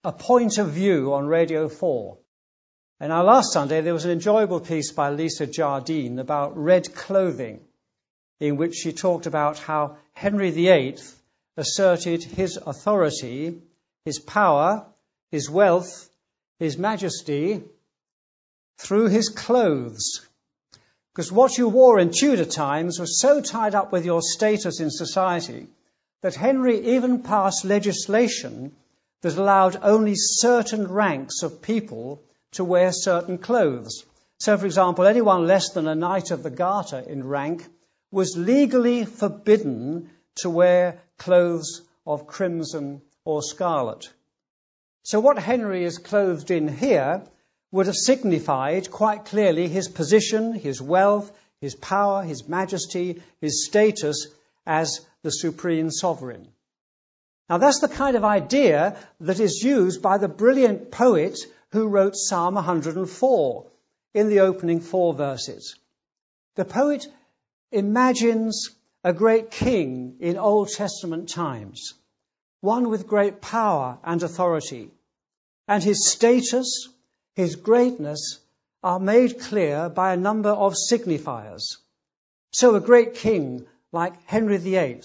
A Point of View on Radio 4. And our last Sunday, there was an enjoyable piece by Lisa Jardine about red clothing, in which she talked about how Henry VIII asserted his authority, his power, his wealth, his majesty through his clothes. Because what you wore in Tudor times was so tied up with your status in society that Henry even passed legislation that allowed only certain ranks of people to wear certain clothes. So, for example, anyone less than a Knight of the Garter in rank was legally forbidden to wear clothes of crimson or scarlet. So what Henry is clothed in here would have signified quite clearly his position, his wealth, his power, his majesty, his status as the supreme sovereign. Now that's the kind of idea that is used by the brilliant poet who wrote Psalm 104 in the opening 4 verses. The poet imagines a great king in Old Testament times, one with great power and authority, and his status, his greatness are made clear by a number of signifiers. So a great king like Henry VIII,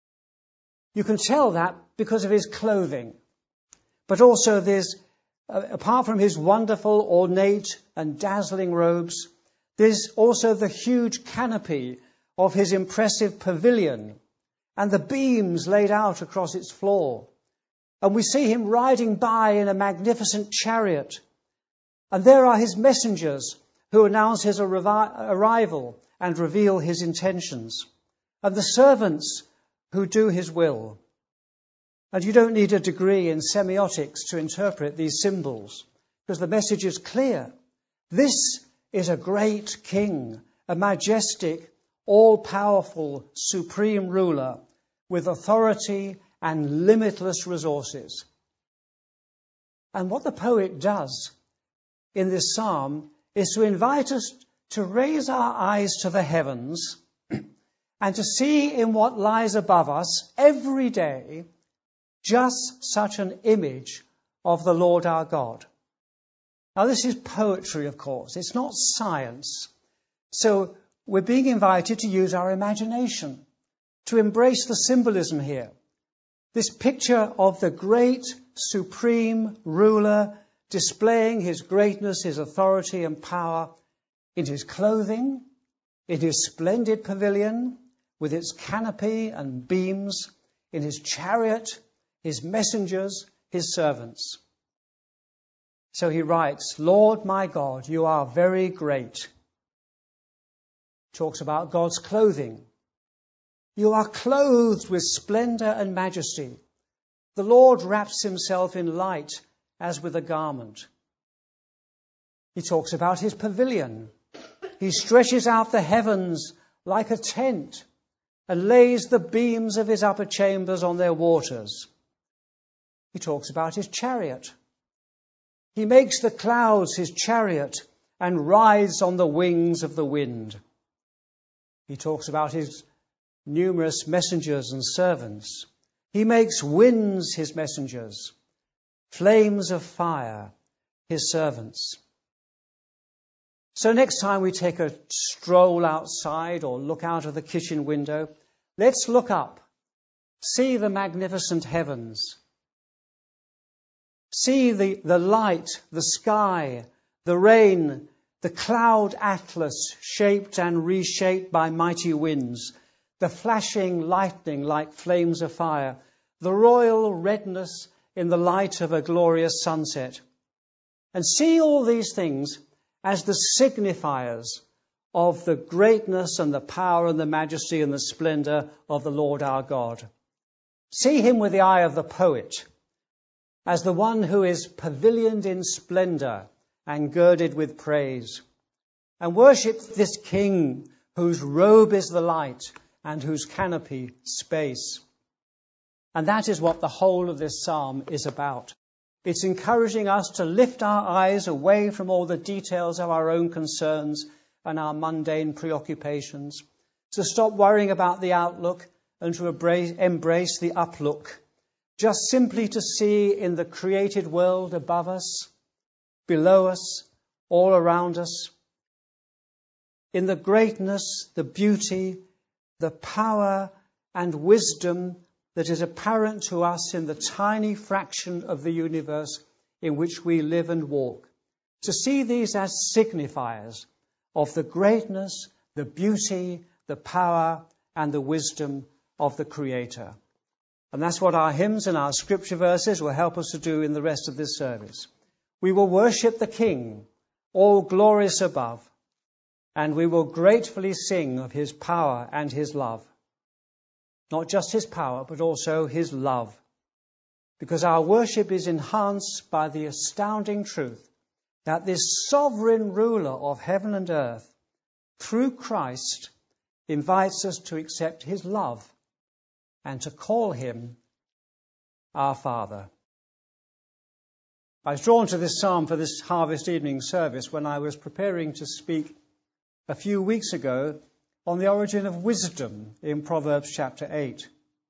you can tell that because of his clothing, but also there's apart from his wonderful, ornate and dazzling robes, there's also the huge canopy of his impressive pavilion and the beams laid out across its floor. And we see him riding by in a magnificent chariot. And there are his messengers who announce his arrival and reveal his intentions. And the servants who do his will. And you don't need a degree in semiotics to interpret these symbols, because the message is clear. This is a great king, a majestic, all-powerful, supreme ruler with authority and limitless resources. And what the poet does in this psalm is to invite us to raise our eyes to the heavens and to see in what lies above us every day just such an image of the Lord our God. Now this is poetry, of course. It's not science. So we're being invited to use our imagination, to embrace the symbolism here. This picture of the great, supreme ruler displaying his greatness, his authority and power in his clothing, in his splendid pavilion with its canopy and beams, in his chariot, his messengers, his servants. So he writes, Lord my God, you are very great. Talks about God's clothing. You are clothed with splendor and majesty. The Lord wraps himself in light as with a garment. He talks about his pavilion. He stretches out the heavens like a tent and lays the beams of his upper chambers on their waters. He talks about his chariot. He makes the clouds his chariot and rides on the wings of the wind. He talks about his numerous messengers and servants. He makes winds his messengers, flames of fire his servants. So next time we take a stroll outside or look out of the kitchen window, let's look up, see the magnificent heavens. See the light, the sky, the rain, the cloud atlas shaped and reshaped by mighty winds, the flashing lightning like flames of fire, the royal redness in the light of a glorious sunset. And see all these things as the signifiers of the greatness and the power and the majesty and the splendor of the Lord our God. See him with the eye of the poet, as the one who is pavilioned in splendor and girded with praise. And worship this King whose robe is the light and whose canopy space. And that is what the whole of this psalm is about. It's encouraging us to lift our eyes away from all the details of our own concerns and our mundane preoccupations, to stop worrying about the outlook and to embrace the uplook, just simply to see in the created world above us, below us, all around us, in the greatness, the beauty, the power and wisdom that is apparent to us in the tiny fraction of the universe in which we live and walk, to see these as signifiers of the greatness, the beauty, the power and the wisdom of the Creator. And that's what our hymns and our scripture verses will help us to do in the rest of this service. We will worship the King, all glorious above, and we will gratefully sing of his power and his love. Not just his power, but also his love. Because our worship is enhanced by the astounding truth that this sovereign ruler of heaven and earth, through Christ, invites us to accept his love and to call him our Father. I was drawn to this psalm for this harvest evening service when I was preparing to speak a few weeks ago on the origin of wisdom in Proverbs chapter 8.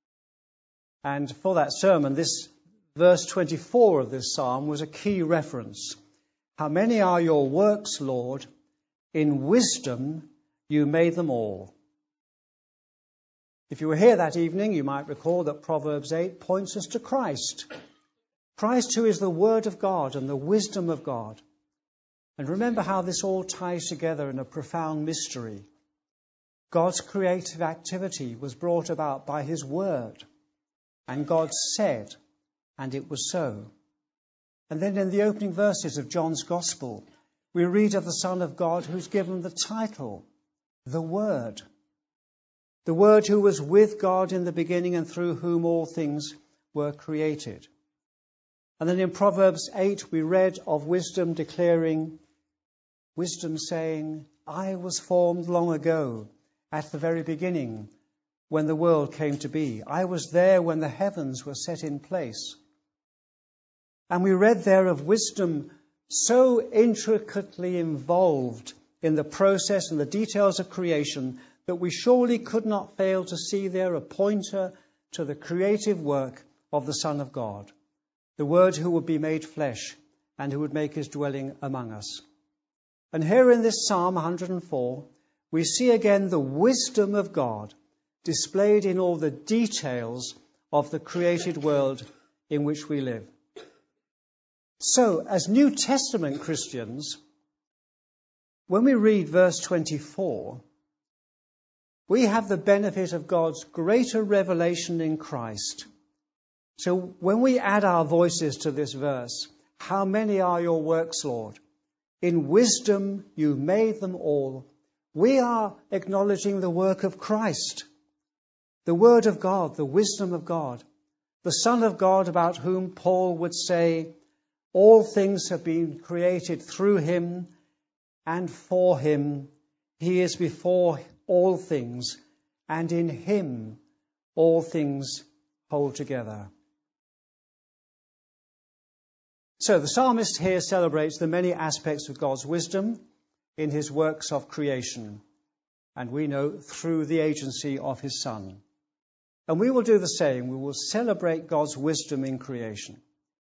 And for that sermon, this verse 24 of this psalm was a key reference. How many are your works, Lord? In wisdom you made them all. If you were here that evening, you might recall that Proverbs 8 points us to Christ. Christ, who is the Word of God and the wisdom of God. And remember how this all ties together in a profound mystery. God's creative activity was brought about by his Word. And God said, and it was so. And then in the opening verses of John's Gospel, we read of the Son of God who's given the title, the Word. The Word who was with God in the beginning and through whom all things were created. And then in Proverbs 8 we read of wisdom declaring, wisdom saying, I was formed long ago at the very beginning when the world came to be. I was there when the heavens were set in place. And we read there of wisdom so intricately involved in the process and the details of creation that we surely could not fail to see there a pointer to the creative work of the Son of God, the Word who would be made flesh and who would make his dwelling among us. And here in this Psalm 104, we see again the wisdom of God displayed in all the details of the created world in which we live. So, as New Testament Christians, when we read verse 24, we have the benefit of God's greater revelation in Christ. So when we add our voices to this verse, how many are your works, Lord? In wisdom you made them all. We are acknowledging the work of Christ, the Word of God, the wisdom of God, the Son of God about whom Paul would say, all things have been created through him and for him. He is before all things, and in him all things hold together. So the psalmist here celebrates the many aspects of God's wisdom in his works of creation, and we know through the agency of his Son. And we will do the same. We will celebrate God's wisdom in creation.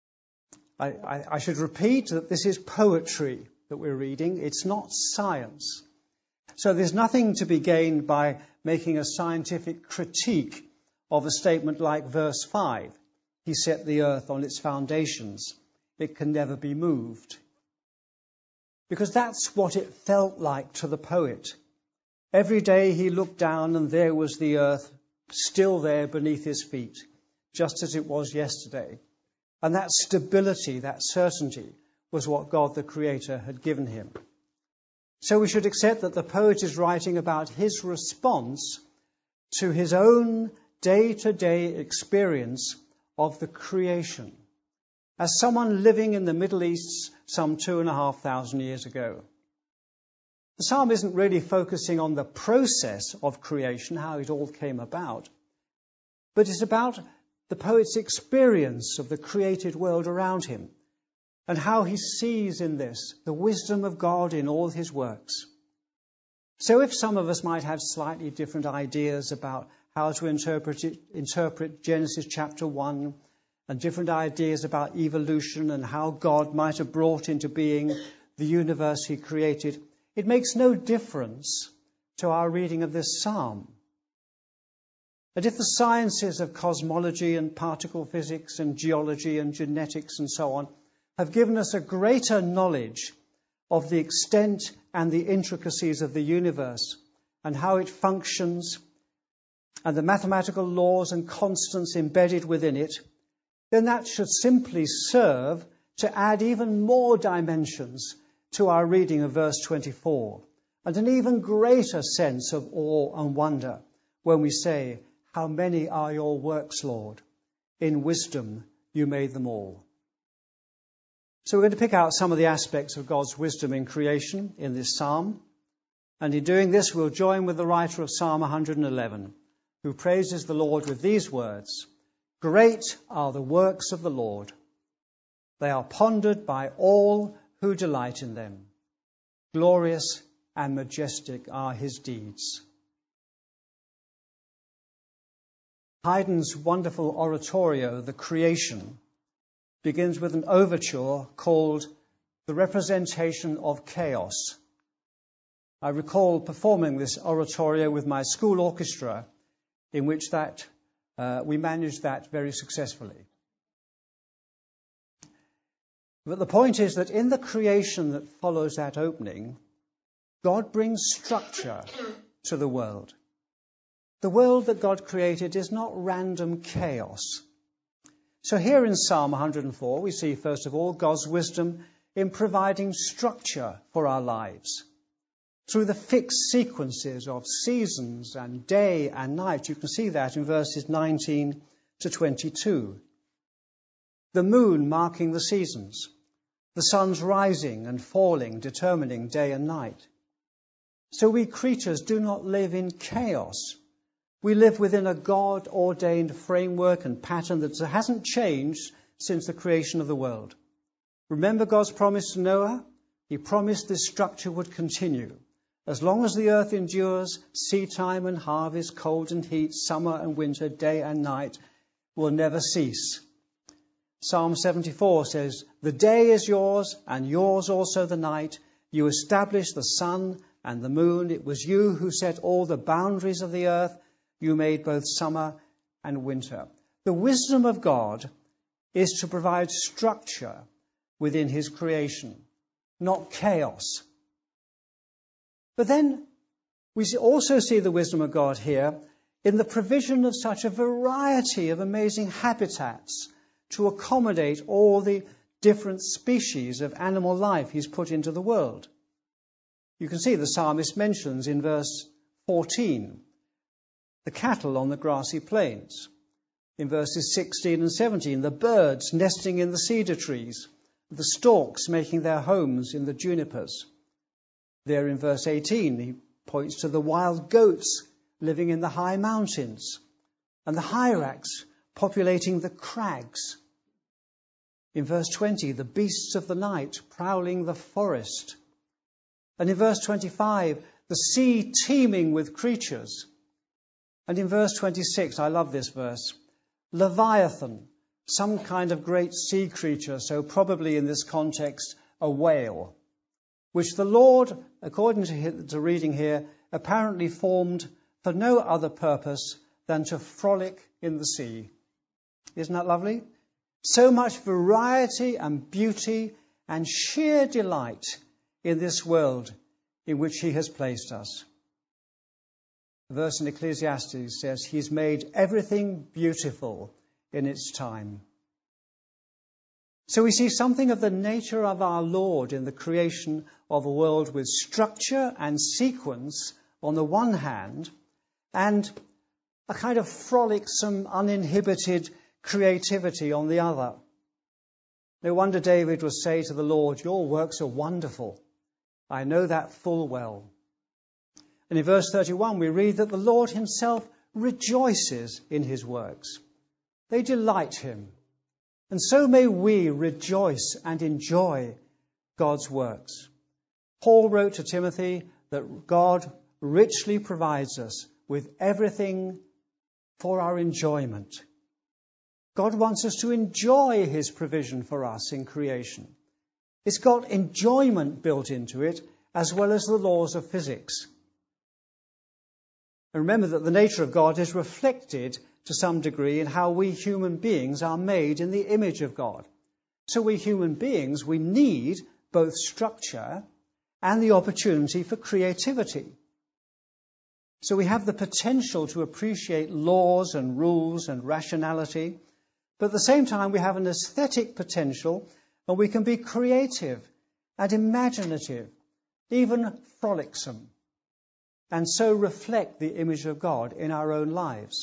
I should repeat that this is poetry that we're reading. It's not science. So there's nothing to be gained by making a scientific critique of a statement like verse 5. He set the earth on its foundations. It can never be moved. Because that's what it felt like to the poet. Every day he looked down and there was the earth still there beneath his feet, just as it was yesterday. And that stability, that certainty, was what God the Creator had given him. So we should accept that the poet is writing about his response to his own day-to-day experience of the creation, as someone living in the Middle East some 2,500 years ago. The psalm isn't really focusing on the process of creation, how it all came about, but it's about the poet's experience of the created world around him and how he sees in this the wisdom of God in all his works. So if some of us might have slightly different ideas about how to interpret Genesis chapter 1 and different ideas about evolution and how God might have brought into being the universe he created, it makes no difference to our reading of this psalm. And if the sciences of cosmology and particle physics and geology and genetics and so on have given us a greater knowledge of the extent and the intricacies of the universe and how it functions and the mathematical laws and constants embedded within it, then that should simply serve to add even more dimensions to our reading of verse 24, and an even greater sense of awe and wonder when we say, "How many are your works, Lord? In wisdom you made them all." So we're going to pick out some of the aspects of God's wisdom in creation in this psalm. And in doing this, we'll join with the writer of Psalm 111, who praises the Lord with these words, "Great are the works of the Lord. They are pondered by all who delight in them. Glorious and majestic are his deeds." Haydn's wonderful oratorio, The Creation, begins with an overture called The Representation of Chaos. I recall performing this oratorio with my school orchestra, in which we managed that very successfully. But the point is that in the creation that follows that opening, God brings structure to the world. The world that God created is not random chaos. So here in Psalm 104, we see, first of all, God's wisdom in providing structure for our lives through the fixed sequences of seasons and day and night. You can see that in verses 19 to 22. The moon marking the seasons, the sun's rising and falling, determining day and night. So we creatures do not live in chaos. We live within a God-ordained framework and pattern that hasn't changed since the creation of the world. Remember God's promise to Noah? He promised this structure would continue. As long as the earth endures, seed time and harvest, cold and heat, summer and winter, day and night will never cease. Psalm 74 says, "The day is yours, and yours also the night. You established the sun and the moon. It was you who set all the boundaries of the earth. You made both summer and winter." The wisdom of God is to provide structure within his creation, not chaos. But then we also see the wisdom of God here in the provision of such a variety of amazing habitats to accommodate all the different species of animal life he's put into the world. You can see the psalmist mentions in verse 14 the cattle on the grassy plains. In verses 16 and 17, the birds nesting in the cedar trees, the storks making their homes in the junipers. There in verse 18, he points to the wild goats living in the high mountains and the hyrax populating the crags. In verse 20, the beasts of the night prowling the forest. And in verse 25, the sea teeming with creatures. And in verse 26, I love this verse, Leviathan, some kind of great sea creature, so probably in this context, a whale, which the Lord, according to the reading here, apparently formed for no other purpose than to frolic in the sea. Isn't that lovely? So much variety and beauty and sheer delight in this world in which he has placed us. The verse in Ecclesiastes says, "He's made everything beautiful in its time." So we see something of the nature of our Lord in the creation of a world with structure and sequence on the one hand, and a kind of frolicsome, uninhibited creativity on the other. No wonder David would say to the Lord, "Your works are wonderful. I know that full well." And in verse 31, we read that the Lord himself rejoices in his works. They delight him. And so may we rejoice and enjoy God's works. Paul wrote to Timothy that God richly provides us with everything for our enjoyment. God wants us to enjoy his provision for us in creation. It's got enjoyment built into it, as well as the laws of physics. And remember that the nature of God is reflected to some degree in how we human beings are made in the image of God. So we human beings, we need both structure and the opportunity for creativity. So we have the potential to appreciate laws and rules and rationality, but at the same time we have an aesthetic potential, and we can be creative and imaginative, even frolicsome, and so reflect the image of God in our own lives.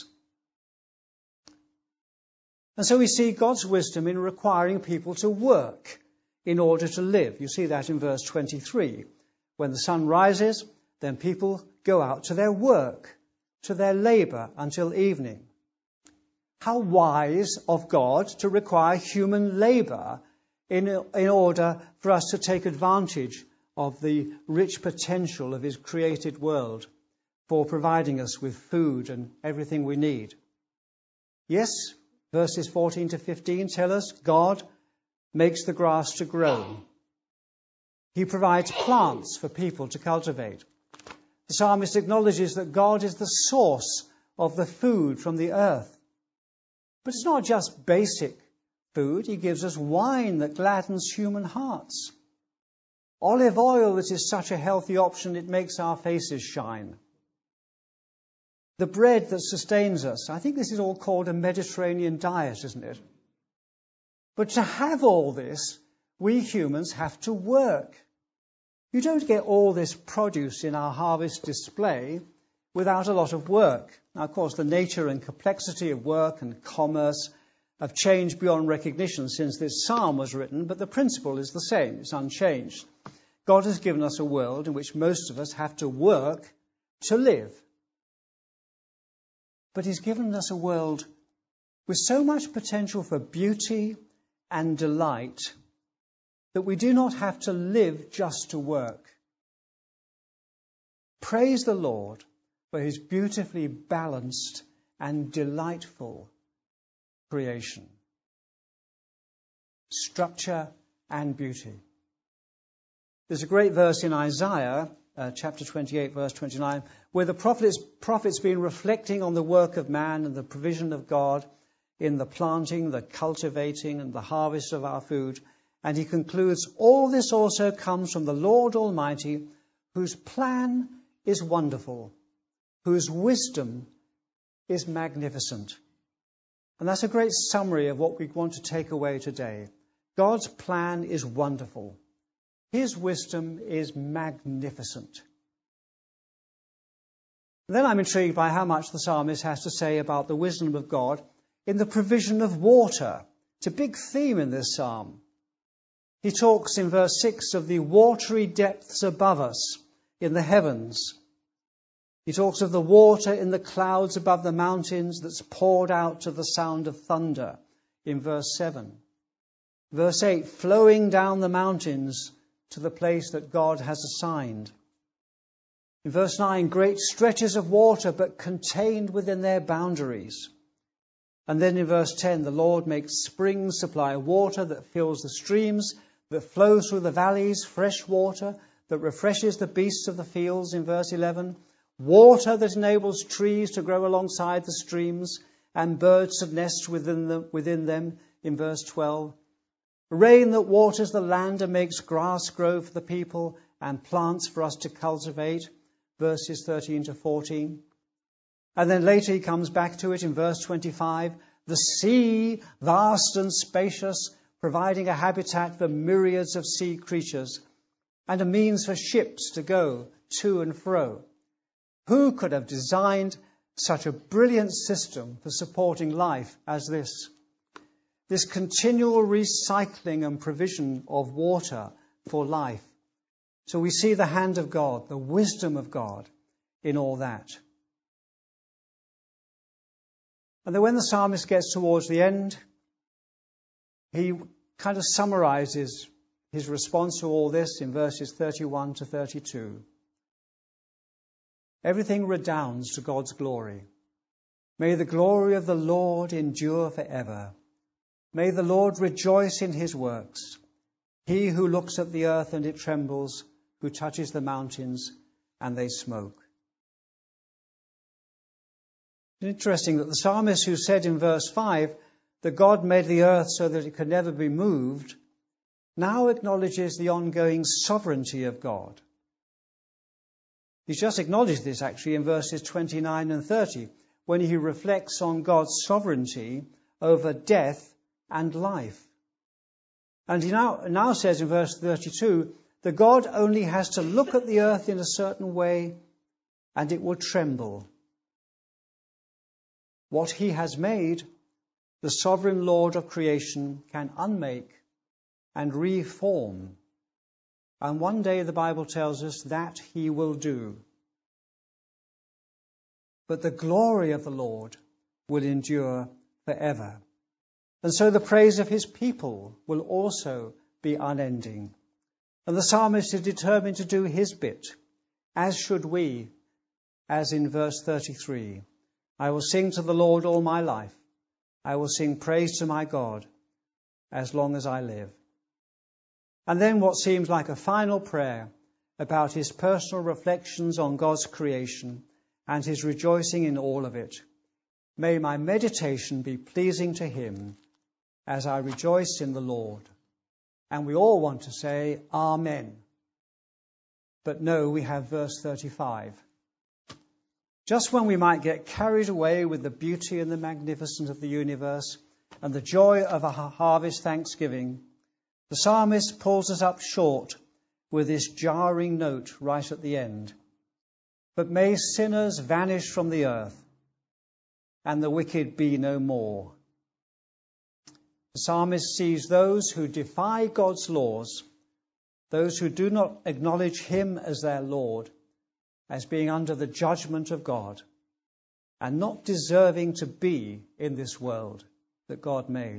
And so we see God's wisdom in requiring people to work in order to live. You see that in verse 23. When the sun rises, then people go out to their work, to their labour until evening. How wise of God to require human labour in order for us to take advantage of the rich potential of his created world for providing us with food and everything we need. Yes, verses 14 to 15 tell us God makes the grass to grow. He provides plants for people to cultivate. The psalmist acknowledges that God is the source of the food from the earth. But it's not just basic food. He gives us wine that gladdens human hearts. Olive oil that is such a healthy option it makes our faces shine. The bread that sustains us. I think this is all called a Mediterranean diet, isn't it? But to have all this, we humans have to work. You don't get all this produce in our harvest display without a lot of work. Now, of course, the nature and complexity of work and commerce have changed beyond recognition since this psalm was written, but the principle is the same. It's unchanged. God has given us a world in which most of us have to work to live. But he's given us a world with so much potential for beauty and delight that we do not have to live just to work. Praise the Lord for his beautifully balanced and delightful creation. Structure and beauty. There's a great verse in Isaiah, chapter 28, verse 29, where the prophet's been reflecting on the work of man and the provision of God in the planting, the cultivating, and the harvest of our food. And he concludes, all this also comes from the Lord Almighty, whose plan is wonderful, whose wisdom is magnificent. And that's a great summary of what we want to take away today. God's plan is wonderful. His wisdom is magnificent. And then I'm intrigued by how much the psalmist has to say about the wisdom of God in the provision of water. It's a big theme in this psalm. He talks in verse 6 of the watery depths above us in the heavens. He talks of the water in the clouds above the mountains that's poured out to the sound of thunder in verse 7. Verse 8, flowing down the mountains to the place that God has assigned. In verse 9, great stretches of water but contained within their boundaries. And then in verse 10, the Lord makes springs supply water that fills the streams, that flows through the valleys, fresh water that refreshes the beasts of the fields in verse 11. Water that enables trees to grow alongside the streams and birds to nest within them in verse 12. Rain that waters the land and makes grass grow for the people and plants for us to cultivate, verses 13 to 14. And then later he comes back to it in verse 25. The sea, vast and spacious, providing a habitat for myriads of sea creatures and a means for ships to go to and fro. Who could have designed such a brilliant system for supporting life as this? This continual recycling and provision of water for life. So we see the hand of God, the wisdom of God in all that. And then when the psalmist gets towards the end, he kind of summarizes his response to all this in verses 31 to 32. Everything redounds to God's glory. May the glory of the Lord endure forever. May the Lord rejoice in his works. He who looks at the earth and it trembles, who touches the mountains and they smoke. It's interesting that the psalmist who said in verse 5 that God made the earth so that it could never be moved, now acknowledges the ongoing sovereignty of God. He's just acknowledged this actually in verses 29 and 30, when he reflects on God's sovereignty over death and life. And he now says in verse 32 that God only has to look at the earth in a certain way and it will tremble. What he has made, the sovereign Lord of creation can unmake and reform. And one day the Bible tells us that he will do. But the glory of the Lord will endure forever. And so the praise of his people will also be unending. And the psalmist is determined to do his bit, as should we, as in verse 33. I will sing to the Lord all my life. I will sing praise to my God as long as I live. And then what seems like a final prayer about his personal reflections on God's creation and his rejoicing in all of it. May my meditation be pleasing to him as I rejoice in the Lord. And we all want to say, Amen. But no, we have verse 35. Just when we might get carried away with the beauty and the magnificence of the universe and the joy of a harvest thanksgiving, the psalmist pulls us up short with this jarring note right at the end. But may sinners vanish from the earth and the wicked be no more. The psalmist sees those who defy God's laws, those who do not acknowledge him as their Lord, as being under the judgment of God and not deserving to be in this world that God made.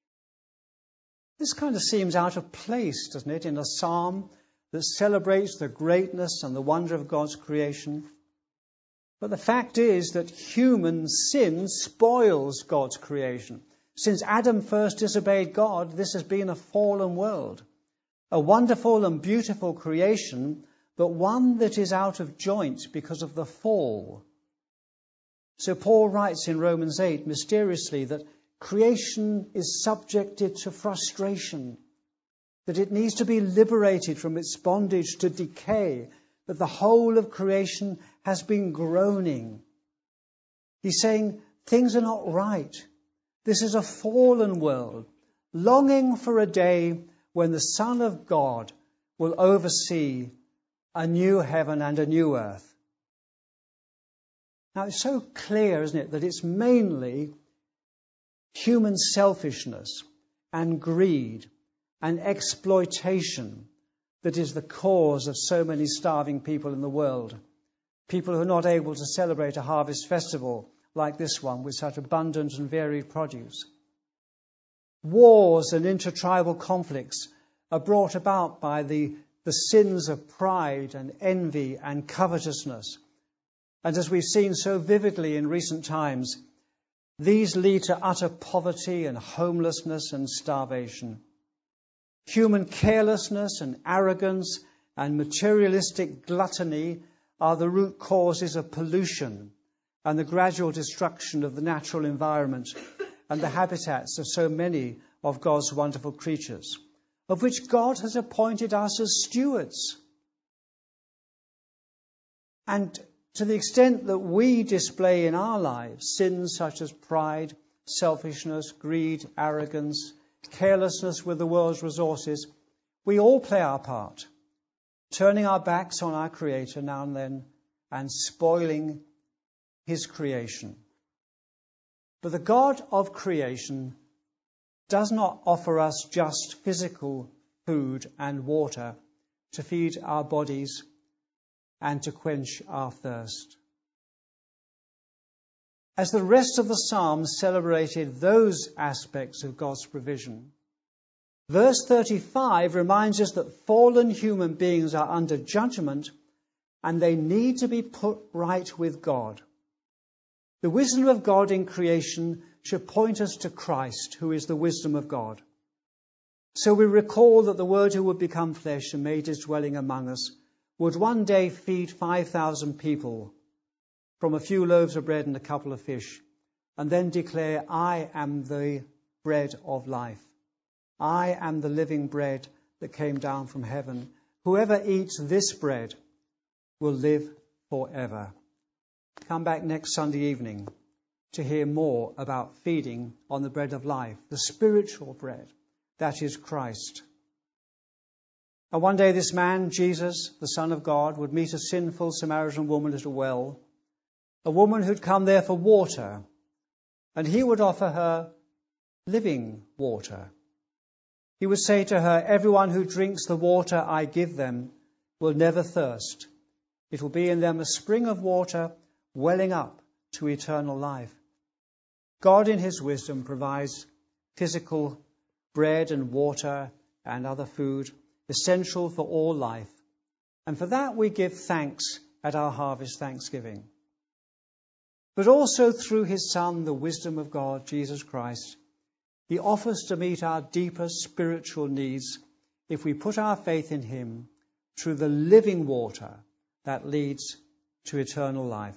This kind of seems out of place, doesn't it, in a psalm that celebrates the greatness and the wonder of God's creation. But the fact is that human sin spoils God's creation. Since Adam first disobeyed God, this has been a fallen world. A wonderful and beautiful creation, but one that is out of joint because of the fall. So Paul writes in Romans 8 mysteriously that creation is subjected to frustration, that it needs to be liberated from its bondage to decay, that the whole of creation has been groaning. He's saying things are not right. This is a fallen world, longing for a day when the Son of God will oversee a new heaven and a new earth. Now it's so clear, isn't it, that it's mainly human selfishness and greed and exploitation that is the cause of so many starving people in the world. People who are not able to celebrate a harvest festival like this one with such abundant and varied produce. Wars and intertribal conflicts are brought about by the sins of pride and envy and covetousness. And as we've seen so vividly in recent times, these lead to utter poverty and homelessness and starvation. Human carelessness and arrogance and materialistic gluttony are the root causes of pollution and the gradual destruction of the natural environment and the habitats of so many of God's wonderful creatures, of which God has appointed us as stewards. And to the extent that we display in our lives sins such as pride, selfishness, greed, arrogance, carelessness with the world's resources, we all play our part, turning our backs on our Creator now and then and spoiling his creation. But the God of creation does not offer us just physical food and water to feed our bodies and to quench our thirst. As the rest of the Psalms celebrated those aspects of God's provision, verse 35 reminds us that fallen human beings are under judgment and they need to be put right with God. The wisdom of God in creation should point us to Christ, who is the wisdom of God. So we recall that the Word who would become flesh and made his dwelling among us would one day feed 5,000 people from a few loaves of bread and a couple of fish, and then declare, I am the bread of life. I am the living bread that came down from heaven. Whoever eats this bread will live forever. Come back next Sunday evening to hear more about feeding on the bread of life, the spiritual bread, that is Christ. And one day this man, Jesus, the Son of God, would meet a sinful Samaritan woman at a well, a woman who'd come there for water, and he would offer her living water. He would say to her, everyone who drinks the water I give them will never thirst. It will be in them a spring of water welling up to eternal life. God in his wisdom provides physical bread and water and other food essential for all life. And for that we give thanks at our harvest thanksgiving. But also through his Son, the wisdom of God, Jesus Christ, he offers to meet our deeper spiritual needs if we put our faith in him through the living water that leads to eternal life.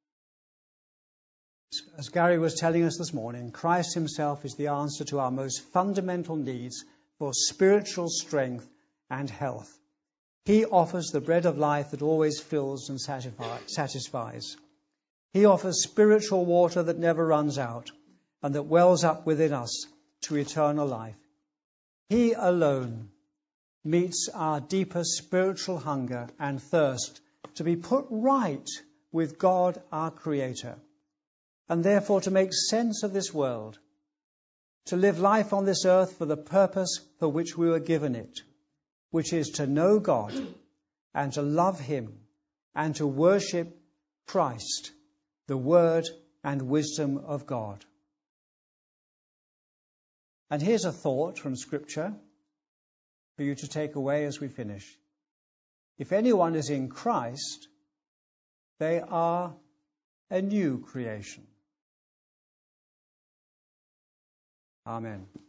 As Gary was telling us this morning, Christ himself is the answer to our most fundamental needs for spiritual strength and health. He offers the bread of life that always fills and satisfies. He offers spiritual water that never runs out and that wells up within us to eternal life. He alone meets our deeper spiritual hunger and thirst to be put right with God, our Creator, and therefore to make sense of this world, to live life on this earth for the purpose for which we were given it, which is to know God and to love him and to worship Christ, the Word and wisdom of God. And here's a thought from Scripture for you to take away as we finish. If anyone is in Christ, they are a new creation. Amen.